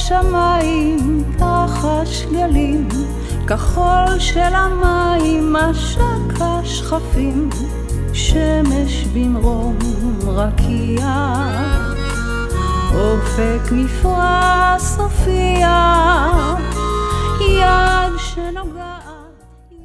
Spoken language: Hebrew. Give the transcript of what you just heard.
שמיים תחת שגלים, כחול של המים משק השכפים, שמש במרום רקיע, אופק נפרע סופיה, יד שנוגע